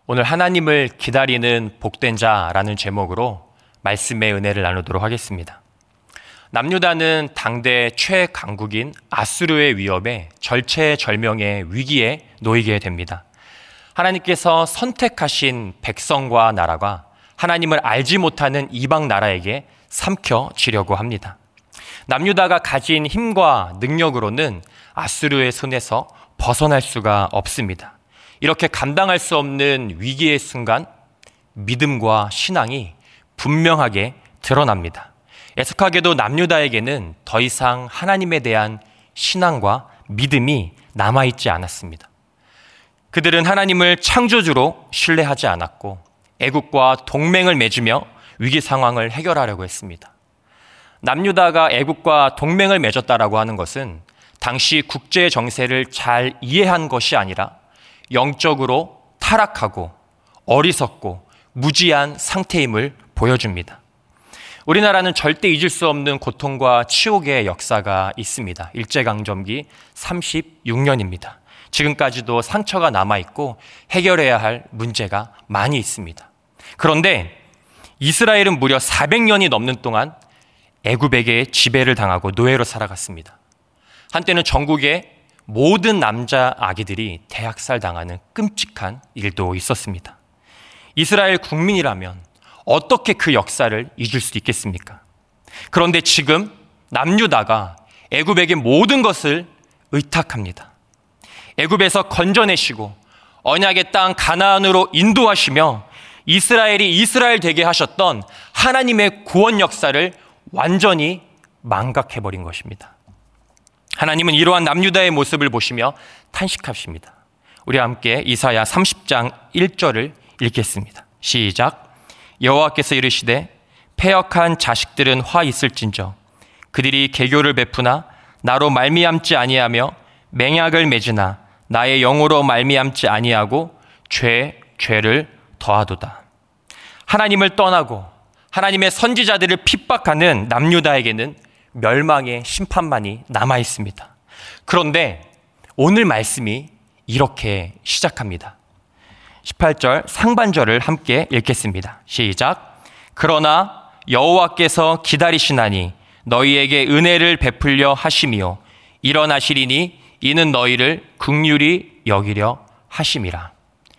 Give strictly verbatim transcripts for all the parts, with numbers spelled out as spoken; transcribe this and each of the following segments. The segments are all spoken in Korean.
오늘 하나님을 기다리는 복된 자라는 제목으로 말씀의 은혜를 나누도록 하겠습니다. 남유다는 당대 최강국인 아수르의 위협에 절체절명의 위기에 놓이게 됩니다. 하나님께서 선택하신 백성과 나라가 하나님을 알지 못하는 이방 나라에게 삼켜지려고 합니다. 남유다가 가진 힘과 능력으로는 아수르의 손에서 벗어날 수가 없습니다. 이렇게 감당할 수 없는 위기의 순간 믿음과 신앙이 분명하게 드러납니다. 애석하게도 남유다에게는 더 이상 하나님에 대한 신앙과 믿음이 남아있지 않았습니다. 그들은 하나님을 창조주로 신뢰하지 않았고 애국과 동맹을 맺으며 위기 상황을 해결하려고 했습니다. 남유다가 애국과 동맹을 맺었다라고 하는 것은 당시 국제 정세를 잘 이해한 것이 아니라 영적으로 타락하고 어리석고 무지한 상태임을 보여줍니다. 우리나라는 절대 잊을 수 없는 고통과 치욕의 역사가 있습니다. 일제강점기 삼십육 년입니다. 지금까지도 상처가 남아있고 해결해야 할 문제가 많이 있습니다. 그런데 이스라엘은 무려 사백 년이 넘는 동안 애굽에게 지배를 당하고 노예로 살아갔습니다. 한때는 전국의 모든 남자 아기들이 대학살 당하는 끔찍한 일도 있었습니다. 이스라엘 국민이라면 어떻게 그 역사를 잊을 수 있겠습니까? 그런데 지금 남유다가 애굽에게 모든 것을 의탁합니다. 애굽에서 건져내시고 언약의 땅 가나안으로 인도하시며 이스라엘이 이스라엘 되게 하셨던 하나님의 구원 역사를 완전히 망각해버린 것입니다. 하나님은 이러한 남유다의 모습을 보시며 탄식하십니다. 우리 함께 이사야 삼십 장 일 절을 읽겠습니다. 시작. 여호와께서 이르시되 패역한 자식들은 화 있을진저 그들이 개교를 베푸나 나로 말미암지 아니하며 맹약을 맺으나 나의 영으로 말미암지 아니하고 죄 죄를 더하도다. 하나님을 떠나고 하나님의 선지자들을 핍박하는 남유다에게는 멸망의 심판만이 남아 있습니다. 그런데 오늘 말씀이 이렇게 시작합니다. 십팔 절 상반절을 함께 읽겠습니다. 시작. 그러나 여호와께서 기다리시나니 너희에게 은혜를 베풀려 하심이요 일어나시리니 이는 너희를 긍휼히 여기려 하심이라.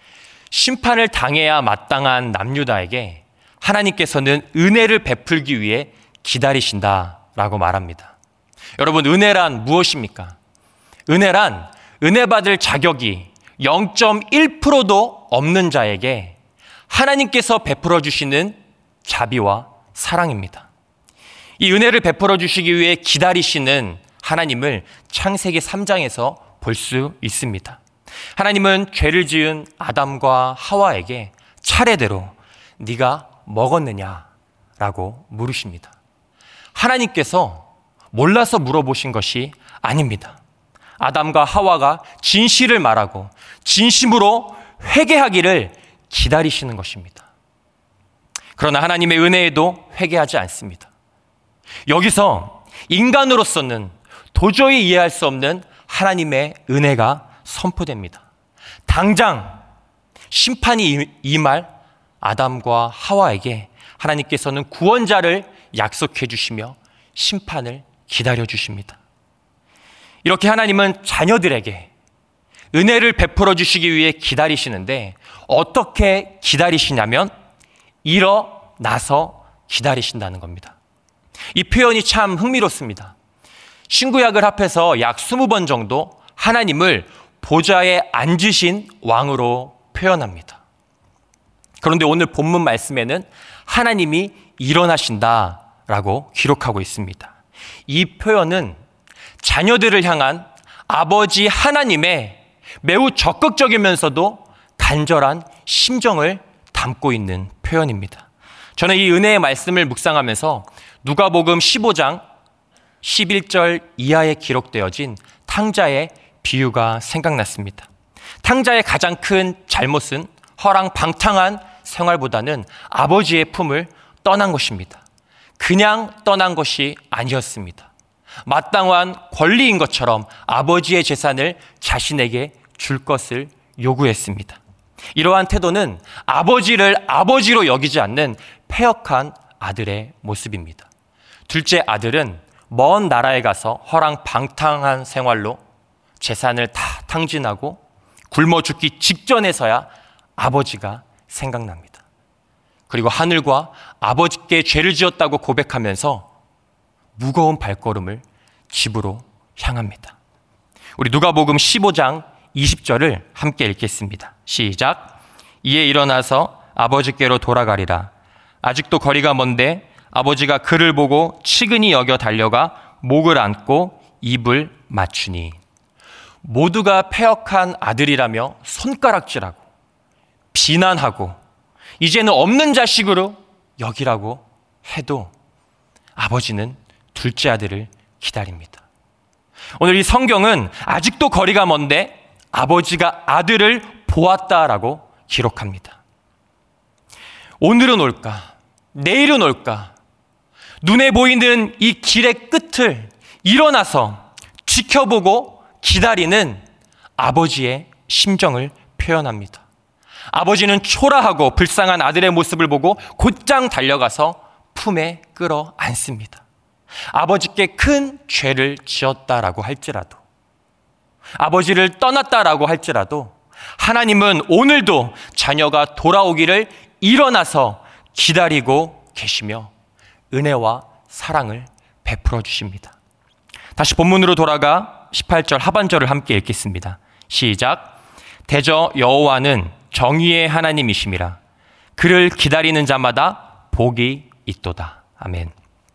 심판을 당해야 마땅한 남유다에게 하나님께서는 은혜를 베풀기 위해 기다리신다라고 말합니다. 여러분, 은혜란 무엇입니까? 은혜란 은혜 받을 자격이 영 점 일 퍼센트도 없는 자에게 하나님께서 베풀어 주시는 자비와 사랑입니다. 이 은혜를 베풀어 주시기 위해 기다리시는 하나님을 창세기 삼 장에서 볼 수 있습니다. 하나님은 죄를 지은 아담과 하와에게 차례대로 네가 먹었느냐라고 물으십니다. 하나님께서 몰라서 물어보신 것이 아닙니다. 아담과 하와가 진실을 말하고 진심으로 회개하기를 기다리시는 것입니다. 그러나 하나님의 은혜에도 회개하지 않습니다. 여기서 인간으로서는 도저히 이해할 수 없는 하나님의 은혜가 선포됩니다. 당장 심판이 임할 아담과 하와에게 하나님께서는 구원자를 약속해 주시며 심판을 기다려 주십니다. 이렇게 하나님은 자녀들에게 은혜를 베풀어 주시기 위해 기다리시는데 어떻게 기다리시냐면 일어나서 기다리신다는 겁니다. 이 표현이 참 흥미롭습니다. 신구약을 합해서 약 이십 번 정도 하나님을 보좌에 앉으신 왕으로 표현합니다. 그런데 오늘 본문 말씀에는 하나님이 일어나신다라고 기록하고 있습니다. 이 표현은 자녀들을 향한 아버지 하나님의 매우 적극적이면서도 간절한 심정을 담고 있는 표현입니다. 저는 이 은혜의 말씀을 묵상하면서 누가복음 십오 장 십일 절 이하에 기록되어진 탕자의 비유가 생각났습니다. 탕자의 가장 큰 잘못은 허랑방탕한 생활보다는 아버지의 품을 떠난 것입니다. 그냥 떠난 것이 아니었습니다. 마땅한 권리인 것처럼 아버지의 재산을 자신에게 줄 것을 요구했습니다. 이러한 태도는 아버지를 아버지로 여기지 않는 패역한 아들의 모습입니다. 둘째 아들은 먼 나라에 가서 허랑방탕한 생활로 재산을 다 탕진하고 굶어 죽기 직전에서야 아버지가 생각납니다. 그리고 하늘과 아버지께 죄를 지었다고 고백하면서 무거운 발걸음을 집으로 향합니다. 우리 누가복음 십오 장 이십 절을 함께 읽겠습니다. 시작. 이에 일어나서 아버지께로 돌아가리라. 아직도 거리가 먼데 아버지가 그를 보고 치근히 여겨 달려가 목을 안고 입을 맞추니. 모두가 패역한 아들이라며 손가락질하고 비난하고 이제는 없는 자식으로 여기라고 해도 아버지는 둘째 아들을 기다립니다. 오늘 이 성경은 아직도 거리가 먼데 아버지가 아들을 보았다라고 기록합니다. 오늘은 올까? 내일은 올까? 눈에 보이는 이 길의 끝을 일어나서 지켜보고 기다리는 아버지의 심정을 표현합니다. 아버지는 초라하고 불쌍한 아들의 모습을 보고 곧장 달려가서 품에 끌어 안습니다. 아버지께 큰 죄를 지었다라고 할지라도, 아버지를 떠났다라고 할지라도 하나님은 오늘도 자녀가 돌아오기를 일어나서 기다리고 계시며 은혜와 사랑을 베풀어 주십니다. 다시 본문으로 돌아가 십팔 절 하반절을 함께 읽겠습니다. 시작. 대저 여호와는 정의의 하나님이심이라. 그를 기다리는 자마다 복이 있도다. 아멘.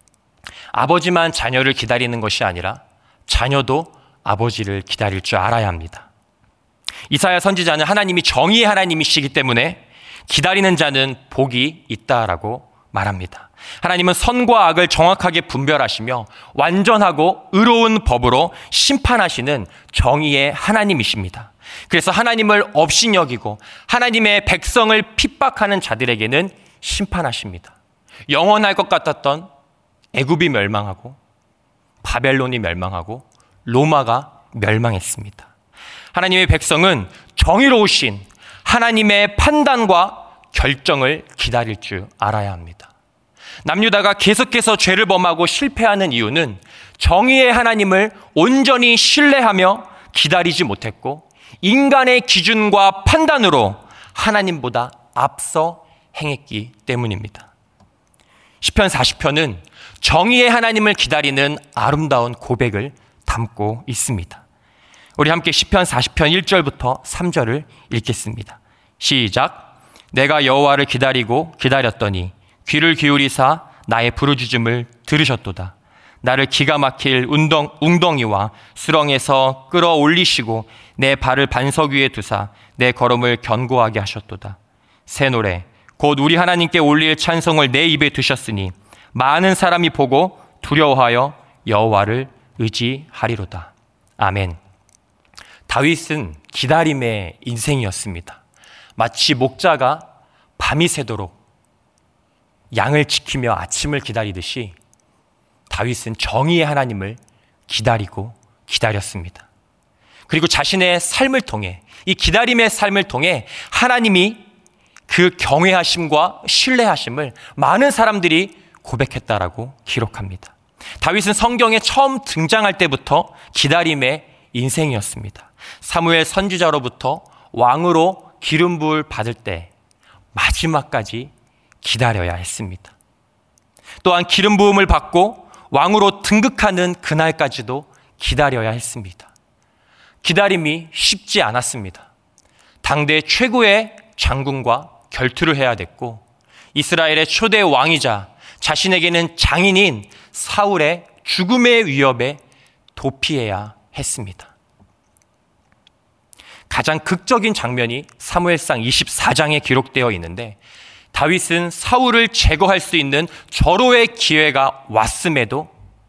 아버지만 자녀를 기다리는 것이 아니라 자녀도 아버지를 기다릴 줄 알아야 합니다. 이사야 선지자는 하나님이 정의의 하나님이시기 때문에 기다리는 자는 복이 있다라고 말합니다. 하나님은 선과 악을 정확하게 분별하시며 완전하고 의로운 법으로 심판하시는 정의의 하나님이십니다. 그래서 하나님을 업신여기고 하나님의 백성을 핍박하는 자들에게는 심판하십니다. 영원할 것 같았던 애굽이 멸망하고 바벨론이 멸망하고 로마가 멸망했습니다. 하나님의 백성은 정의로우신 하나님의 판단과 결정을 기다릴 줄 알아야 합니다. 남유다가 계속해서 죄를 범하고 실패하는 이유는 정의의 하나님을 온전히 신뢰하며 기다리지 못했고 인간의 기준과 판단으로 하나님보다 앞서 행했기 때문입니다. 시편 사십 편은 정의의 하나님을 기다리는 아름다운 고백을 담고 있습니다. 우리 함께 시편 사십 편 일 절부터 삼 절을 읽겠습니다. 시작. 내가 여호와를 기다리고 기다렸더니 귀를 기울이사 나의 부르짖음을 들으셨도다. 나를 기가 막힐 운동, 웅덩이와 수렁에서 끌어올리시고 내 발을 반석 위에 두사 내 걸음을 견고하게 하셨도다. 새 노래 곧 우리 하나님께 올릴 찬송을 내 입에 두셨으니 많은 사람이 보고 두려워하여 여호와를 의지하리로다. 아멘. 다윗은 기다림의 인생이었습니다. 마치 목자가 밤이 새도록 양을 지키며 아침을 기다리듯이 다윗은 정의의 하나님을 기다리고 기다렸습니다. 그리고 자신의 삶을 통해, 이 기다림의 삶을 통해 하나님이 그 경외하심과 신뢰하심을 많은 사람들이 고백했다라고 기록합니다. 다윗은 성경에 처음 등장할 때부터 기다림의 인생이었습니다. 사무엘 선지자로부터 왕으로 기름 부을 받을 때 마지막까지 기다려야 했습니다. 또한 기름 부음을 받고 왕으로 등극하는 그날까지도 기다려야 했습니다. 기다림이 쉽지 않았습니다. 당대 최고의 장군과 결투를 해야 됐고 이스라엘의 초대 왕이자 자신에게는 장인인 사울의 죽음의 위협에 도피해야 했습니다. 가장 극적인 장면이 사무엘상 이십사 장에 기록되어 있는데 다윗은 사울을 제거할 수 있는 절호의 기회가 왔음에도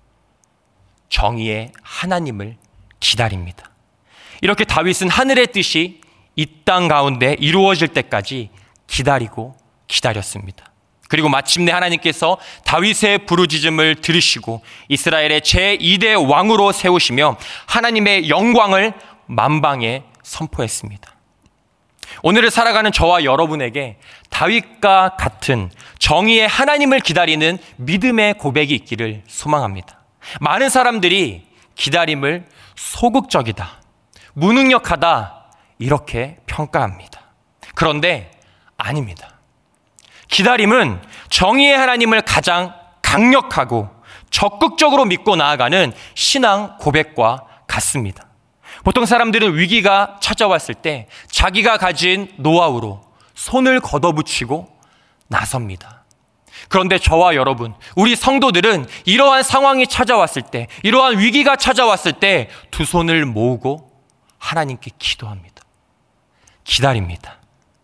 정의의 하나님을 기다립니다. 이렇게 다윗은 하늘의 뜻이 이 땅 가운데 이루어질 때까지 기다리고 기다렸습니다. 그리고 마침내 하나님께서 다윗의 부르짖음을 들으시고 이스라엘의 제이 대 왕으로 세우시며 하나님의 영광을 만방에 선포했습니다. 오늘을 살아가는 저와 여러분에게 다윗과 같은 정의의 하나님을 기다리는 믿음의 고백이 있기를 소망합니다. 많은 사람들이 기다림을 소극적이다, 무능력하다 이렇게 평가합니다. 그런데 아닙니다. 기다림은 정의의 하나님을 가장 강력하고 적극적으로 믿고 나아가는 신앙 고백과 같습니다. 보통 사람들은 위기가 찾아왔을 때 자기가 가진 노하우로 손을 걷어붙이고 나섭니다. 그런데 저와 여러분, 우리 성도들은 이러한 상황이 찾아왔을 때, 이러한 위기가 찾아왔을 때 두 손을 모으고 하나님께 기도합니다. 기다립니다.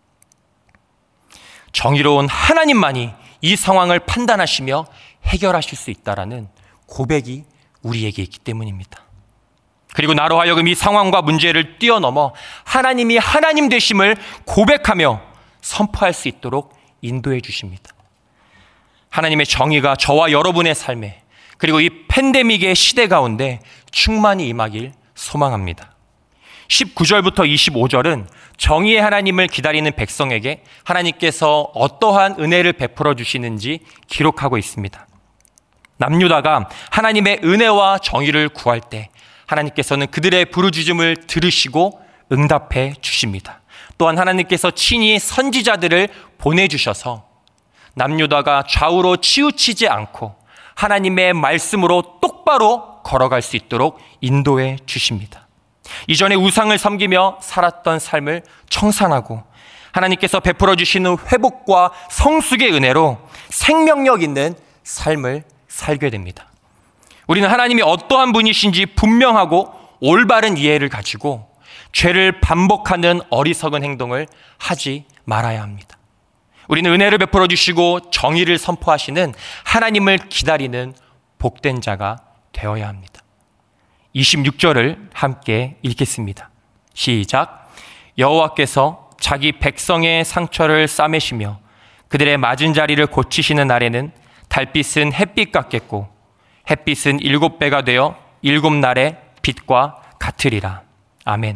정의로운 하나님만이 이 상황을 판단하시며 해결하실 수 있다라는 고백이 우리에게 있기 때문입니다. 그리고 나로 하여금 이 상황과 문제를 뛰어넘어 하나님이 하나님 되심을 고백하며 선포할 수 있도록 인도해 주십니다. 하나님의 정의가 저와 여러분의 삶에, 그리고 이 팬데믹의 시대 가운데 충만히 임하길 소망합니다. 십구 절부터 이십오 절은 정의의 하나님을 기다리는 백성에게 하나님께서 어떠한 은혜를 베풀어 주시는지 기록하고 있습니다. 남유다가 하나님의 은혜와 정의를 구할 때 하나님께서는 그들의 부르짖음을 들으시고 응답해 주십니다. 또한 하나님께서 친히 선지자들을 보내주셔서 남유다가 좌우로 치우치지 않고 하나님의 말씀으로 똑바로 걸어갈 수 있도록 인도해 주십니다. 이전에 우상을 섬기며 살았던 삶을 청산하고 하나님께서 베풀어 주시는 회복과 성숙의 은혜로 생명력 있는 삶을 살게 됩니다. 우리는 하나님이 어떠한 분이신지 분명하고 올바른 이해를 가지고 죄를 반복하는 어리석은 행동을 하지 말아야 합니다. 우리는 은혜를 베풀어 주시고 정의를 선포하시는 하나님을 기다리는 복된 자가 되어야 합니다. 이십육 절을 함께 읽겠습니다. 시작. 여호와께서 자기 백성의 상처를 싸매시며 그들의 맞은 자리를 고치시는 날에는 달빛은 햇빛 같겠고 햇빛은 일곱 배가 되어 일곱 날의 빛과 같으리라. 아멘.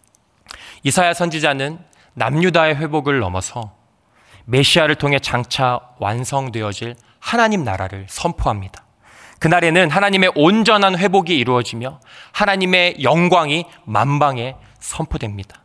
이사야 선지자는 남유다의 회복을 넘어서 메시아를 통해 장차 완성되어질 하나님 나라를 선포합니다. 그날에는 하나님의 온전한 회복이 이루어지며 하나님의 영광이 만방에 선포됩니다.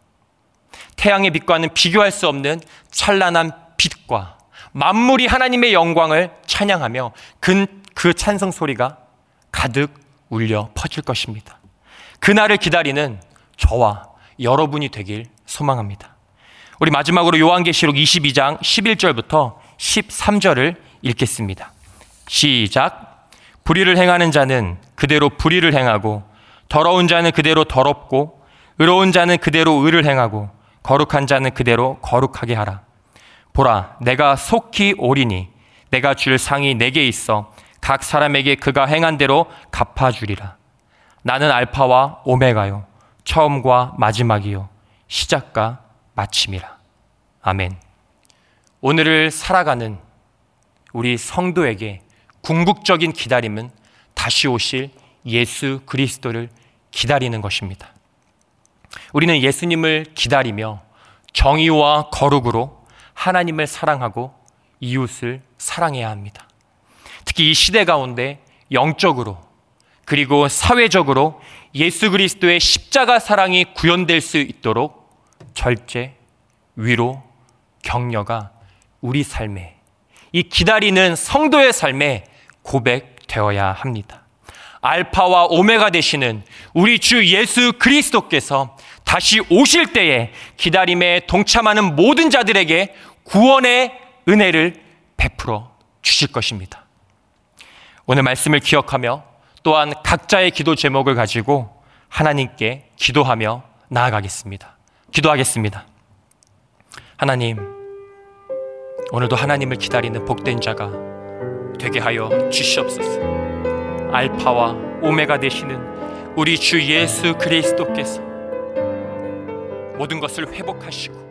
태양의 빛과는 비교할 수 없는 찬란한 빛과 만물이 하나님의 영광을 찬양하며 그, 그 찬송 소리가 가득 울려 퍼질 것입니다. 그날을 기다리는 저와 여러분이 되길 소망합니다. 우리 마지막으로 요한계시록 이십이 장 십일 절부터 십삼 절을 읽겠습니다. 시작. 불의를 행하는 자는 그대로 불의를 행하고 더러운 자는 그대로 더럽고 의로운 자는 그대로 의를 행하고 거룩한 자는 그대로 거룩하게 하라. 보라, 내가 속히 오리니 내가 줄 상이 내게 있어 각 사람에게 그가 행한 대로 갚아주리라. 나는 알파와 오메가요, 처음과 마지막이요, 시작과 마침이라. 아멘. 오늘을 살아가는 우리 성도에게 궁극적인 기다림은 다시 오실 예수 그리스도를 기다리는 것입니다. 우리는 예수님을 기다리며 정의와 거룩으로 하나님을 사랑하고 이웃을 사랑해야 합니다. 특히 이 시대 가운데 영적으로 그리고 사회적으로 예수 그리스도의 십자가 사랑이 구현될 수 있도록 절제, 위로, 격려가 우리 삶에, 이 기다리는 성도의 삶에 고백되어야 합니다. 알파와 오메가 되시는 우리 주 예수 그리스도께서 다시 오실 때에 기다림에 동참하는 모든 자들에게 구원의 은혜를 베풀어 주실 것입니다. 오늘 말씀을 기억하며 또한 각자의 기도 제목을 가지고 하나님께 기도하며 나아가겠습니다. 기도하겠습니다. 하나님, 오늘도 하나님을 기다리는 복된 자가 되게 하여 주시옵소서. 알파와 오메가 되시는 우리 주 예수 그리스도께서 모든 것을 회복하시고